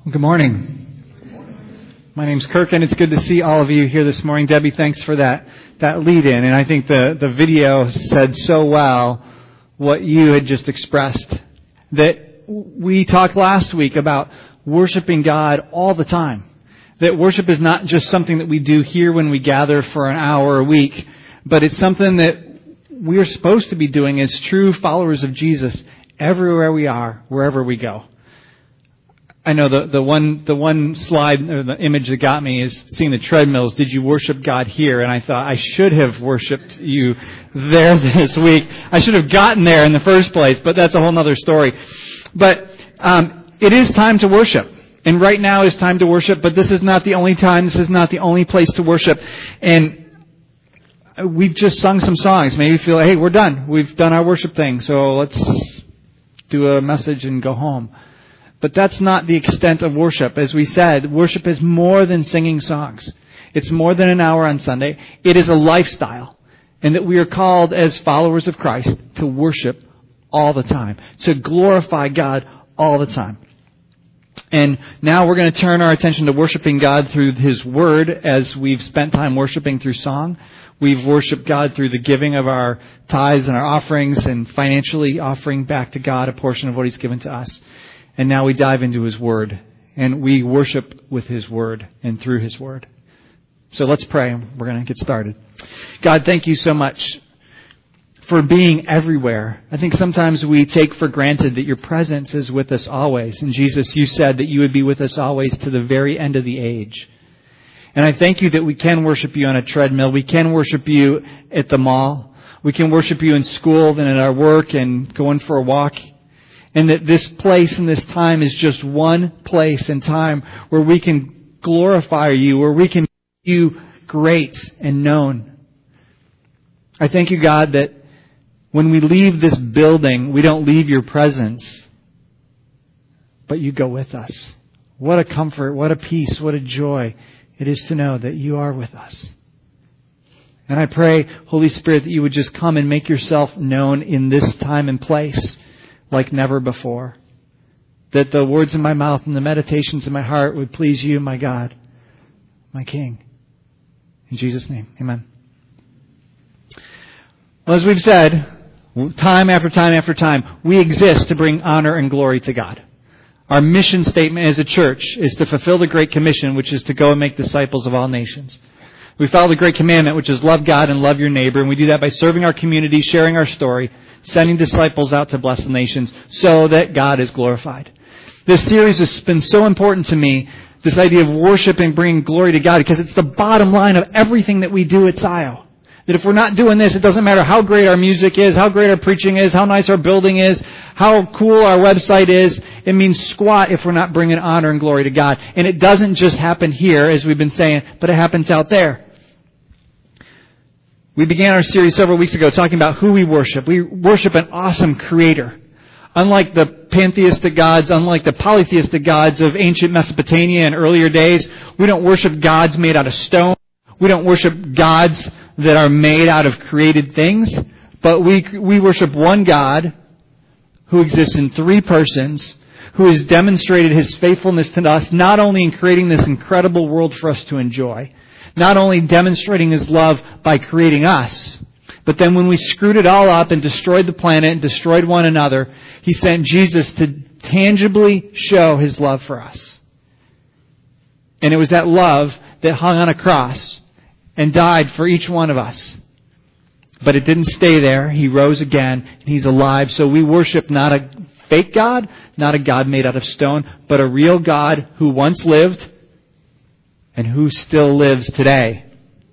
Well, good morning. My name's Kirk, and it's good to see all of you here this morning. Debbie, thanks for that lead-in. And I think the video said so well what you had just expressed. That we talked last week about worshiping God all the time. That worship is not just something that we do here when we gather for an hour a week, but it's something that we're supposed to be doing as true followers of Jesus everywhere we are, wherever we go. I know the one slide or the image that got me is seeing the treadmills. Did you worship God here? And I thought I should have worshipped you there this week. I should have gotten there in the first place, but that's a whole other story. But it is time to worship. And right now is time to worship, but this is not the only time. This is not the only place to worship. And we've just sung some songs. Maybe you feel, hey, we're done. We've done our worship thing, so let's do a message and go home. But that's not the extent of worship. As we said, worship is more than singing songs. It's more than an hour on Sunday. It is a lifestyle. And that we are called as followers of Christ to worship all the time. To glorify God all the time. And now we're going to turn our attention to worshiping God through His Word as we've spent time worshiping through song. We've worshiped God through the giving of our tithes and our offerings and financially offering back to God a portion of what He's given to us. And now we dive into His Word, and we worship with His Word and through His Word. So let's pray, and we're going to get started. God, thank you so much for being everywhere. I think sometimes we take for granted that your presence is with us always. And Jesus, you said that you would be with us always to the very end of the age. And I thank you that we can worship you on a treadmill. We can worship you at the mall. We can worship you in school and at our work and going for a walk. And that this place and this time is just one place and time where we can glorify you, where we can make you great and known. I thank you, God, that when we leave this building, we don't leave your presence, but you go with us. What a comfort, what a peace, what a joy it is to know that you are with us. And I pray, Holy Spirit, that you would just come and make yourself known in this time and place like never before. That the words of my mouth and the meditations of my heart would please you, my God, my King. In Jesus' name, amen. Well, as we've said, time after time after time, we exist to bring honor and glory to God. Our mission statement as a church is to fulfill the Great Commission, which is to go and make disciples of all nations. We follow the Great Commandment, which is love God and love your neighbor, and we do that by serving our community, sharing our story, sending disciples out to bless the nations so that God is glorified. This series has been so important to me, this idea of worship and bringing glory to God, because it's the bottom line of everything that we do at SIO. That if we're not doing this, it doesn't matter how great our music is, how great our preaching is, how nice our building is, how cool our website is. It means squat if we're not bringing honor and glory to God. And it doesn't just happen here, as we've been saying, but it happens out there. We began our series several weeks ago talking about who we worship. We worship an awesome Creator. Unlike the pantheistic gods, unlike the polytheistic gods of ancient Mesopotamia and earlier days, we don't worship gods made out of stone. We don't worship gods that are made out of created things. But we worship one God who exists in three persons, who has demonstrated His faithfulness to us, not only in creating this incredible world for us to enjoy, not only demonstrating His love by creating us, but then when we screwed it all up and destroyed the planet and destroyed one another, He sent Jesus to tangibly show His love for us. And it was that love that hung on a cross and died for each one of us. But it didn't stay there. He rose again, and He's alive. So we worship not a fake God, not a God made out of stone, but a real God who once lived and who still lives today.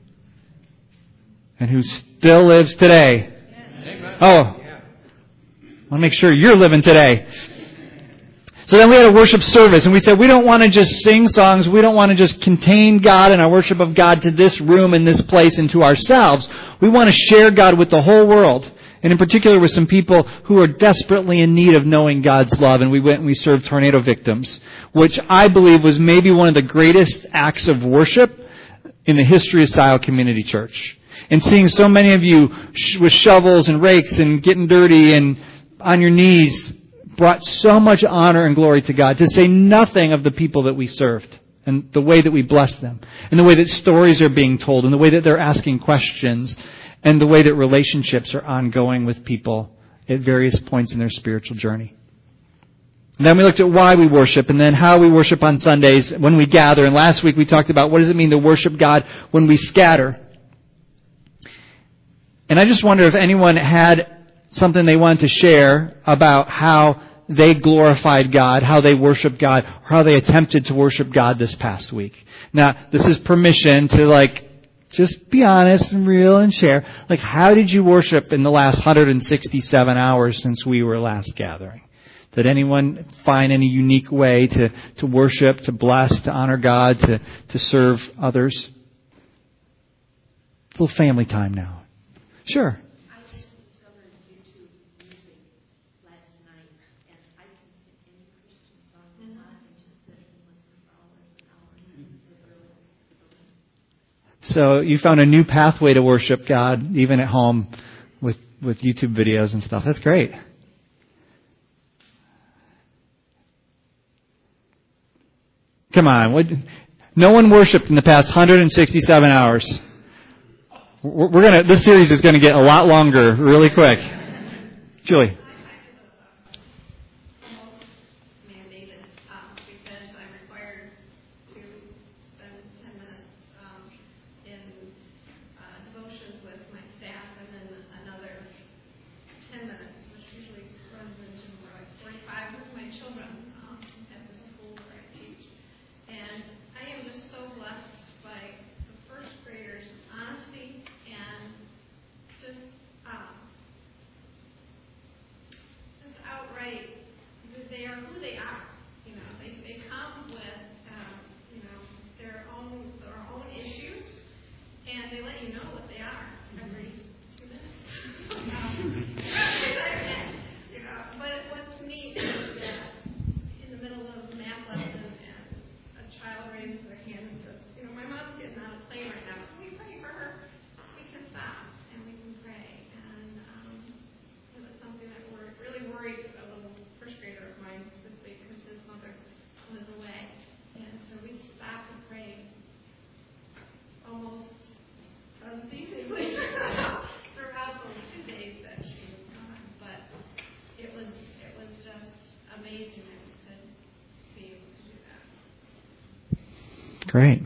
And who still lives today. Amen. Oh, I want to make sure you're living today. So then we had a worship service, and we said we don't want to just sing songs. We don't want to just contain God and our worship of God to this room and this place and to ourselves. We want to share God with the whole world. And in particular with some people who are desperately in need of knowing God's love. And we went and we served tornado victims, which I believe was maybe one of the greatest acts of worship in the history of SIO Community Church. And seeing so many of you with shovels and rakes and getting dirty and on your knees brought so much honor and glory to God, to say nothing of the people that we served and the way that we blessed them and the way that stories are being told and the way that they're asking questions and the way that relationships are ongoing with people at various points in their spiritual journey. And then we looked at why we worship and then how we worship on Sundays when we gather. And last week we talked about what does it mean to worship God when we scatter. And I just wonder if anyone had something they wanted to share about how they glorified God, how they worshiped God, or how they attempted to worship God this past week. Now, this is permission to just be honest and real and share. How did you worship in the last 167 hours since we were last gathering? Did anyone find any unique way to worship, to bless, to honor God, to serve others? A little family time now. Sure. I just discovered YouTube music last night, and I can hit any Christian song I want and just sit and listen for hours and hours. It's really So you found a new pathway to worship God, even at home, with YouTube videos and stuff. That's great. Come on. No one worshipped in the past 167 hours. This series is going to get a lot longer really quick. Julie. Mandated because I'm required to spend 10 minutes in devotions with my staff and then another 10 minutes, which usually runs into 45 with my children at the school where I teach. And I am just so blessed by the first graders' honesty and just outright, they are who they are. They come with their own issues, and they let you know what they are every 2 minutes. But what's neat is that in the middle of math lesson, and a child raises their hand and says, "My mom's getting on a plane right now. Can we pray for her?" We can stop and we can pray. And it was something that we're really worried about. A little first grader of mine this week because his mother was away, and so we stopped and prayed almost unceasingly throughout the 2 days that she was gone. But it was just amazing that we could be able to do that. Great.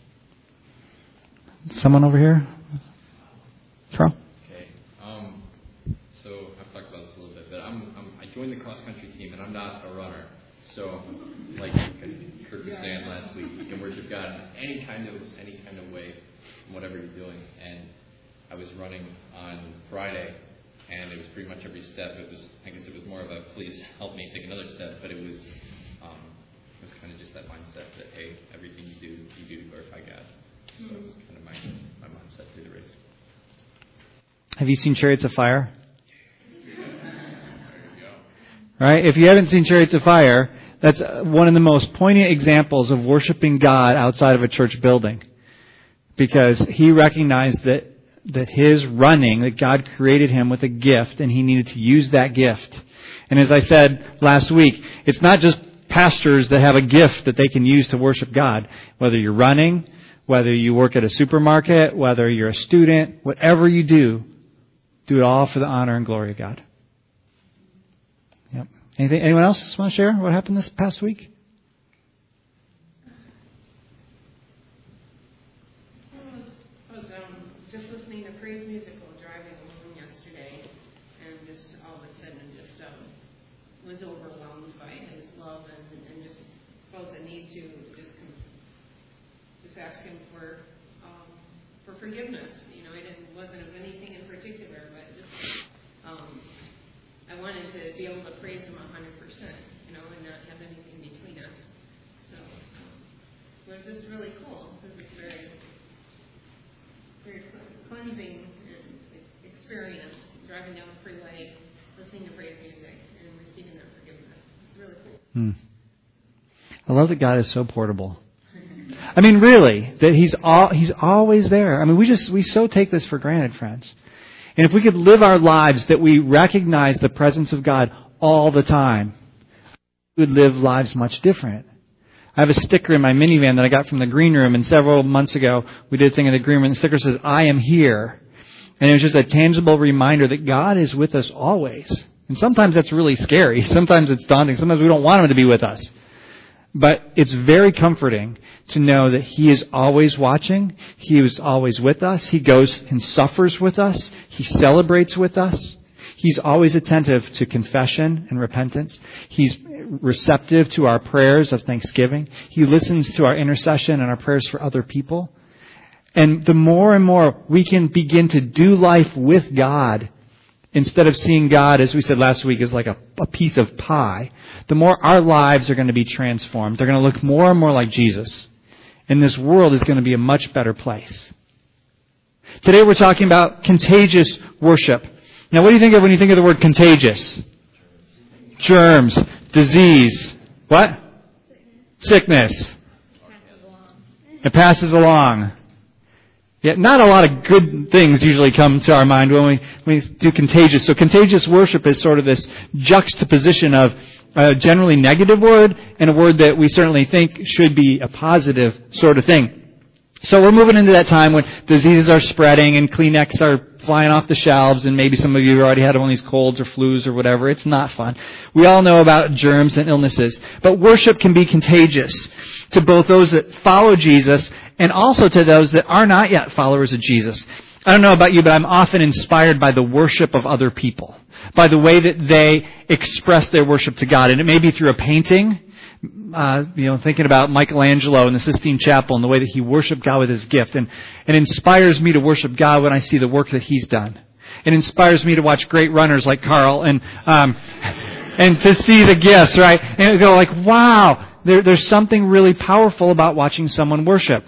Someone over here? Carl? Okay. So I've talked about this a little bit, but I joined the cross country team, and I'm not a runner. So, like Kurt was saying last week, you can worship God in any kind of way, whatever you're doing. And I was running on Friday, and it was pretty much every step. I guess it was more of a please help me take another step, but it was kind of just that mindset that hey, everything you do to glorify God. So it was kind of my mindset through the race. Have you seen Chariots of Fire? Right? If you haven't seen Chariots of Fire, that's one of the most poignant examples of worshiping God outside of a church building. Because he recognized that his running, that God created him with a gift and he needed to use that gift. And as I said last week, it's not just pastors that have a gift that they can use to worship God. Whether you're running, whether you work at a supermarket, whether you're a student, whatever you do it all for the honor and glory of God. Yep. Anyone else want to share what happened this past week? I was just listening to praise music while driving home yesterday, and just all of a sudden just was overwhelmed by his love and just felt the need to just ask him for forgiveness. It wasn't of anything in particular, but just I wanted to be able to praise him 100%, and not have anything between us. So it was just really cool because it's very, very cleansing experience driving down the freeway, listening to praise music, and receiving that forgiveness. It's really cool. I love that God is so portable. I mean, really, that He's always there. I mean, we so take this for granted, friends. And if we could live our lives that we recognize the presence of God all the time, we would live lives much different. I have a sticker in my minivan that I got from the green room, and several months ago we did a thing in the green room, and the sticker says, I am here. And it was just a tangible reminder that God is with us always. And sometimes that's really scary. Sometimes it's daunting. Sometimes we don't want Him to be with us. But it's very comforting to know that He is always watching. He is always with us. He goes and suffers with us. He celebrates with us. He's always attentive to confession and repentance. He's receptive to our prayers of thanksgiving. He listens to our intercession and our prayers for other people. And the more and more we can begin to do life with God, instead of seeing God, as we said last week, as like a piece of pie, the more our lives are going to be transformed. They're going to look more and more like Jesus. And this world is going to be a much better place. Today we're talking about contagious worship. Now, what do you think of when you think of the word contagious? Germs, disease, what? Sickness. It passes along. Yet not a lot of good things usually come to our mind when we do contagious. So contagious worship is sort of this juxtaposition of a generally negative word and a word that we certainly think should be a positive sort of thing. So we're moving into that time when diseases are spreading and Kleenex are flying off the shelves, and maybe some of you already had one of these colds or flus or whatever. It's not fun. We all know about germs and illnesses. But worship can be contagious to both those that follow Jesus and also to those that are not yet followers of Jesus. I don't know about you, but I'm often inspired by the worship of other people, by the way that they express their worship to God. And it may be through a painting, thinking about Michelangelo in the Sistine Chapel and the way that he worshiped God with his gift. And it inspires me to worship God when I see the work that he's done. It inspires me to watch great runners like Carl and to see the gifts, right? And go like, wow, there's something really powerful about watching someone worship.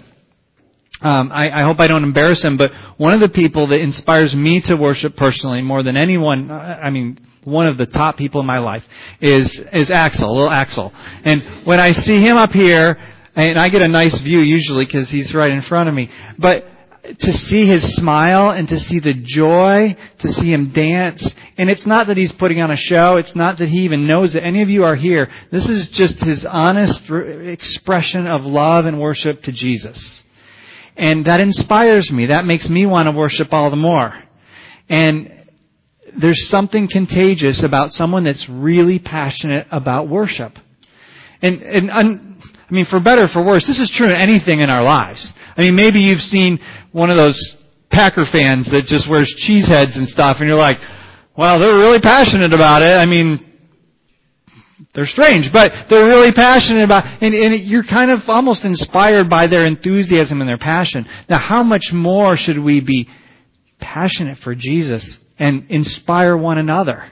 I hope I don't embarrass him, but one of the people that inspires me to worship personally more than anyone, one of the top people in my life is Axel, little Axel. And when I see him up here, and I get a nice view usually because he's right in front of me, but to see his smile and to see the joy, to see him dance, and it's not that he's putting on a show, it's not that he even knows that any of you are here. This is just his honest expression of love and worship to Jesus. And that inspires me. That makes me want to worship all the more. And there's something contagious about someone that's really passionate about worship. And for better or for worse, this is true in anything in our lives. Maybe you've seen one of those Packer fans that just wears cheese heads and stuff, and you're like, well, they're really passionate about it. They're strange, but they're really passionate about it. And you're kind of almost inspired by their enthusiasm and their passion. Now, how much more should we be passionate for Jesus and inspire one another?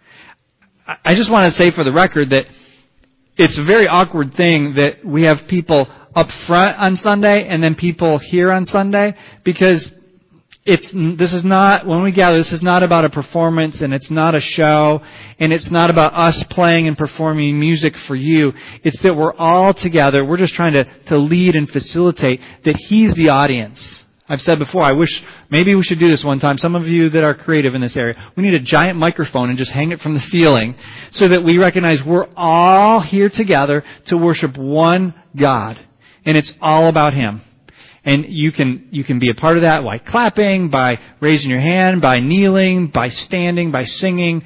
I just want to say for the record that it's a very awkward thing that we have people up front on Sunday and then people here on Sunday, because this is not, when we gather, this is not about a performance, and it's not a show, and it's not about us playing and performing music for you. It's that we're all together. We're just trying to lead and facilitate that He's the audience. I've said before, I wish maybe we should do this one time. Some of you that are creative in this area, we need a giant microphone and just hang it from the ceiling so that we recognize we're all here together to worship one God. And it's all about Him. And you can be a part of that by clapping, by raising your hand, by kneeling, by standing, by singing,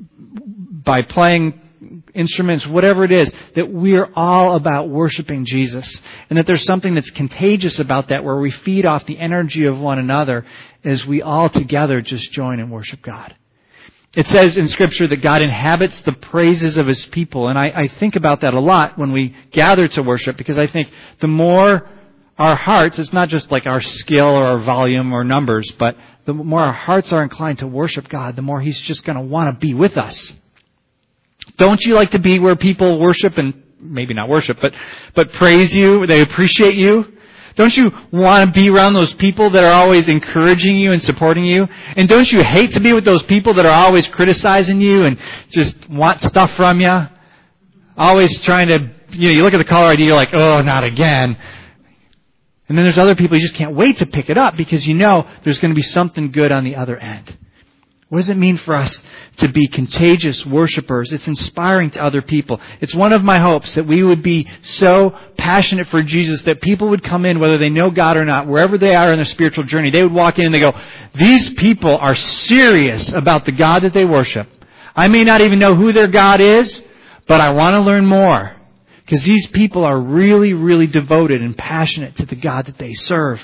by playing instruments, whatever it is, that we're all about worshiping Jesus. And that there's something that's contagious about that, where we feed off the energy of one another as we all together just join and worship God. It says in Scripture that God inhabits the praises of His people. And I think about that a lot when we gather to worship, because I think the more our hearts, it's not just like our skill or our volume or numbers, but the more our hearts are inclined to worship God, the more He's just going to want to be with us. Don't you like to be where people worship, and maybe not worship, but praise you, they appreciate you? Don't you want to be around those people that are always encouraging you and supporting you? And don't you hate to be with those people that are always criticizing you and just want stuff from you? Always trying to, you look at the caller ID, you're like, oh, not again. And then there's other people you just can't wait to pick it up because you know there's going to be something good on the other end. What does it mean for us to be contagious worshipers? It's inspiring to other people. It's one of my hopes that we would be so passionate for Jesus that people would come in, whether they know God or not, wherever they are in their spiritual journey, they would walk in and they go, these people are serious about the God that they worship. I may not even know who their God is, but I want to learn more. Because these people are really, really devoted and passionate to the God that they serve.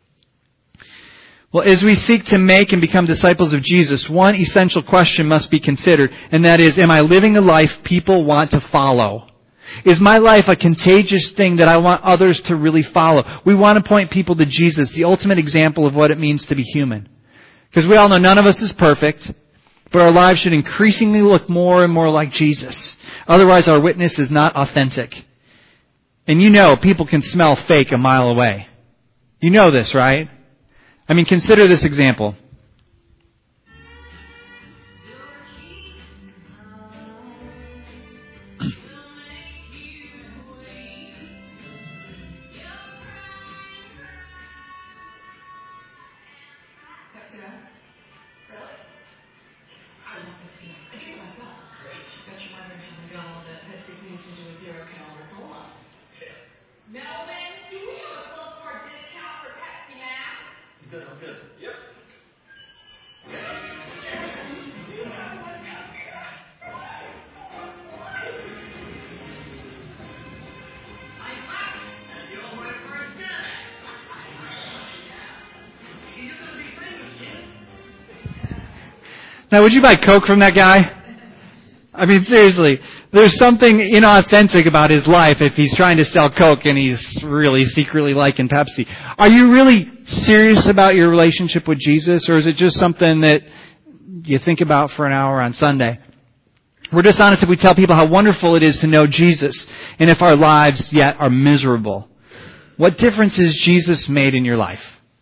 Well, as we seek to make and become disciples of Jesus, one essential question must be considered, and that is, am I living a life people want to follow? Is my life a contagious thing that I want others to really follow? We want to point people to Jesus, the ultimate example of what it means to be human. Because we all know none of us is perfect, but our lives should increasingly look more and more like Jesus. Otherwise, our witness is not authentic. And you know, people can smell fake a mile away. You know this, right? I mean, consider this example. Now, would you buy Coke from that guy? I mean, seriously, there's something inauthentic about his life if he's trying to sell Coke and he's really secretly liking Pepsi. Are you really serious about your relationship with Jesus, or is it just something that you think about for an hour on Sunday? We're dishonest if we tell people how wonderful it is to know Jesus, and if our lives yet are miserable. What difference has Jesus made in your life?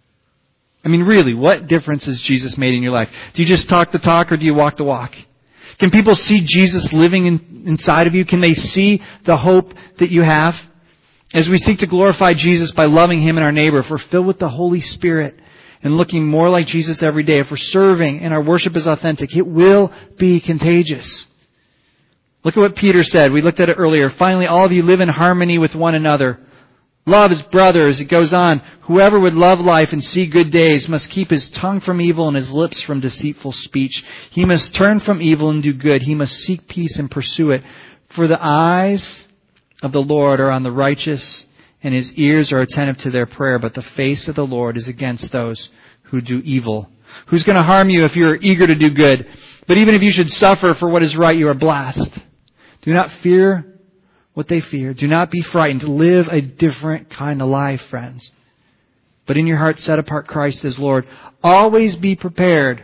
I mean, really, what difference has Jesus made in your life? Do you just talk the talk or do you walk the walk? Can people see Jesus living inside of you? Can they see the hope that you have? As we seek to glorify Jesus by loving Him and our neighbor, if we're filled with the Holy Spirit and looking more like Jesus every day, if we're serving and our worship is authentic, it will be contagious. Look at what Peter said. We looked at it earlier. Finally, all of you live in harmony with one another. Love as brothers. It goes on. Whoever would love life and see good days must keep his tongue from evil and his lips from deceitful speech. He must turn from evil and do good. He must seek peace and pursue it. For the eyes of the Lord are on the righteous, and His ears are attentive to their prayer. But the face of the Lord is against those who do evil. Who's going to harm you if you're eager to do good? But even if you should suffer for what is right, you are blessed. Do not fear what they fear. Do not be frightened. Live a different kind of life, friends. But in your heart, set apart Christ as Lord. Always be prepared.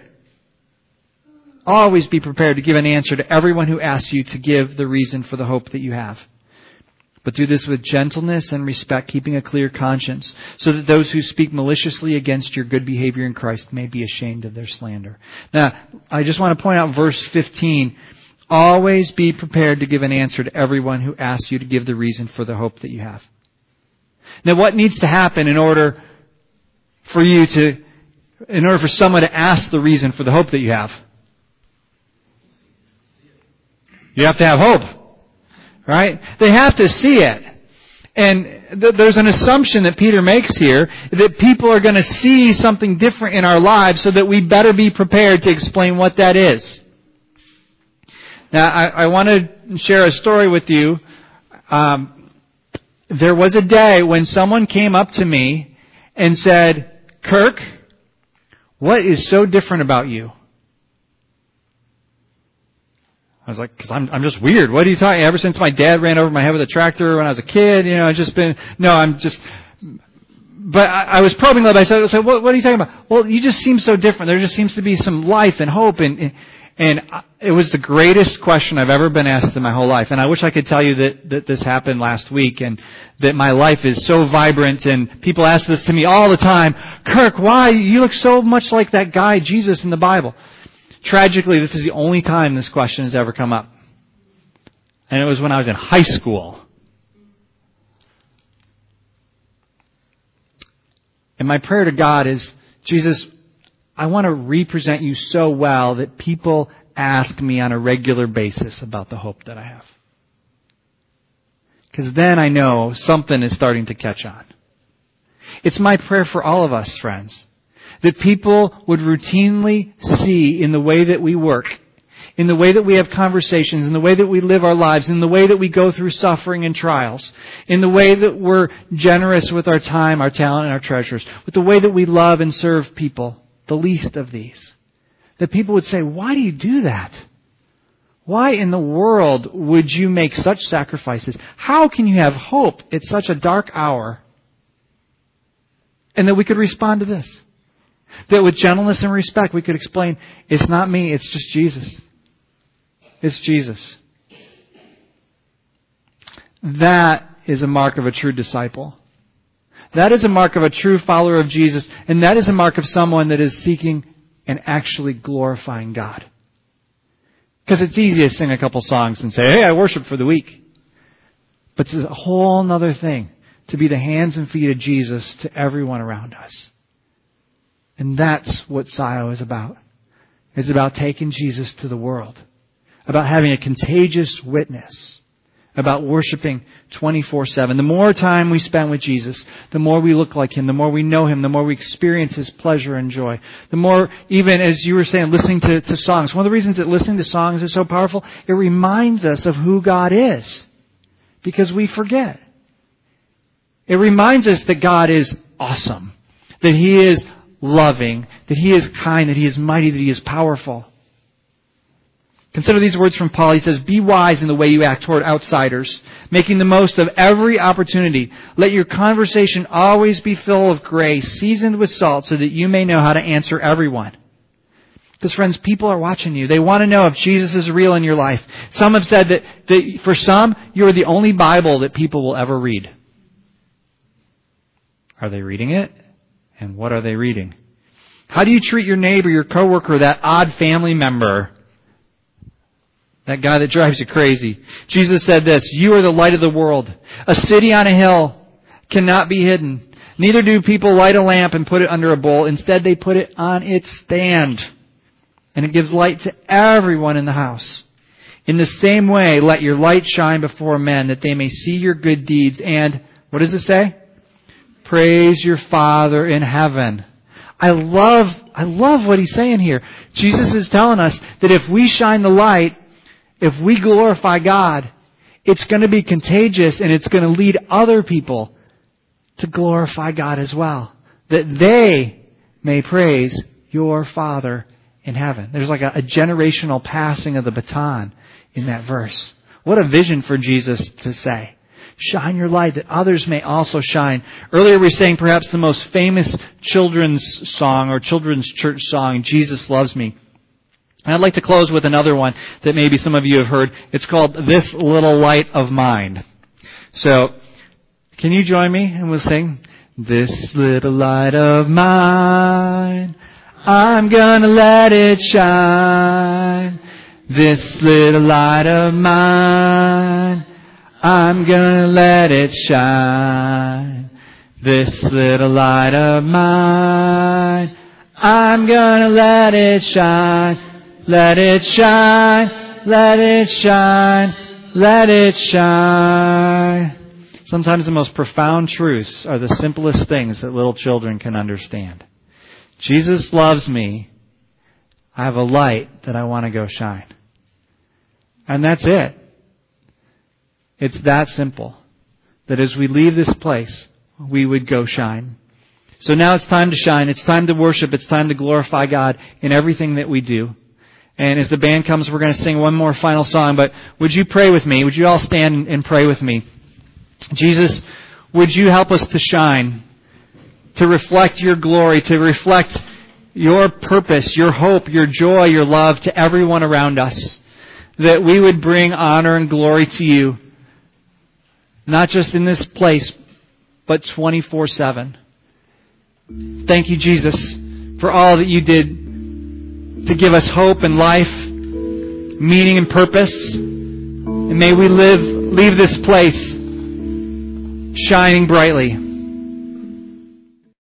Always be prepared to give an answer to everyone who asks you to give the reason for the hope that you have. But do this with gentleness and respect, keeping a clear conscience, so that those who speak maliciously against your good behavior in Christ may be ashamed of their slander. Now, I just want to point out verse 15. Always be prepared to give an answer to everyone who asks you to give the reason for the hope that you have. Now, what needs to happen in order for someone to ask the reason for the hope that you have? You have to have hope, right? They have to see it. And there's an assumption that Peter makes here that people are going to see something different in our lives, so that we better be prepared to explain what that is. Now, I want to share a story with you. There was a day when someone came up to me and said, Kirk, what is so different about you? I was like, because I'm just weird. What are you talking? Ever since my dad ran over my head with a tractor when I was a kid, I've just been, but I was probing a little bit. I said, what are you talking about? Well, you just seem so different. There just seems to be some life and hope, and it was the greatest question I've ever been asked in my whole life. And I wish I could tell you that this happened last week and that my life is so vibrant. And people ask this to me all the time. Kirk, why? You look so much like that guy, Jesus, in the Bible. Tragically, this is the only time this question has ever come up. And it was when I was in high school. And my prayer to God is, Jesus, I want to represent you so well that people ask me on a regular basis about the hope that I have. Because then I know something is starting to catch on. It's my prayer for all of us, friends, that people would routinely see in the way that we work, in the way that we have conversations, in the way that we live our lives, in the way that we go through suffering and trials, in the way that we're generous with our time, our talent, and our treasures, with the way that we love and serve people, the least of these, that people would say, why do you do that? Why in the world would you make such sacrifices? How can you have hope at such a dark hour? And that we could respond to this. That with gentleness and respect we could explain, it's not me, it's just Jesus. It's Jesus. That is a mark of a true disciple. That is a mark of a true follower of Jesus. And that is a mark of someone that is seeking and actually glorifying God. Because it's easy to sing a couple songs and say, hey, I worship for the week. But it's a whole other thing to be the hands and feet of Jesus to everyone around us. And that's what SIO is about. It's about taking Jesus to the world. About having a contagious witness. About worshiping 24/7. The more time we spend with Jesus, the more we look like Him, the more we know Him, the more we experience His pleasure and joy. The more, even as you were saying, listening to songs. One of the reasons that listening to songs is so powerful, it reminds us of who God is. Because we forget. It reminds us that God is awesome. That He is loving. That He is kind. That He is mighty. That He is powerful. Consider these words from Paul. He says, be wise in the way you act toward outsiders, making the most of every opportunity. Let your conversation always be full of grace, seasoned with salt, so that you may know how to answer everyone. Because friends, people are watching you. They want to know if Jesus is real in your life. Some have said that for some, you are the only Bible that people will ever read. Are they reading it? And what are they reading? How do you treat your neighbor, your coworker, that odd family member? That guy that drives you crazy. Jesus said this, you are the light of the world. A city on a hill cannot be hidden. Neither do people light a lamp and put it under a bowl. Instead, they put it on its stand. And it gives light to everyone in the house. In the same way, let your light shine before men, that they may see your good deeds. And, what does it say? Praise your Father in heaven. I love what He's saying here. Jesus is telling us that if we shine the light, if we glorify God, it's going to be contagious and it's going to lead other people to glorify God as well. That they may praise your Father in heaven. There's like a generational passing of the baton in that verse. What a vision for Jesus to say. Shine your light that others may also shine. Earlier we sang perhaps the most famous children's song or children's church song, Jesus Loves Me. And I'd like to close with another one that maybe some of you have heard. It's called This Little Light of Mine. So, can you join me and we'll sing? This little light of mine, I'm gonna let it shine. This little light of mine, I'm gonna let it shine. This little light of mine, I'm gonna let it shine. Let it shine, let it shine, let it shine. Sometimes the most profound truths are the simplest things that little children can understand. Jesus loves me. I have a light that I want to go shine. And that's it. It's that simple. That as we leave this place, we would go shine. So now it's time to shine. It's time to worship. It's time to glorify God in everything that we do. And as the band comes, we're going to sing one more final song. But would you pray with me? Would you all stand and pray with me? Jesus, would you help us to shine, to reflect your glory, to reflect your purpose, your hope, your joy, your love to everyone around us. That we would bring honor and glory to you, not just in this place, but 24/7. Thank you, Jesus, for all that you did to give us hope and life, meaning and purpose. And may we leave this place shining brightly.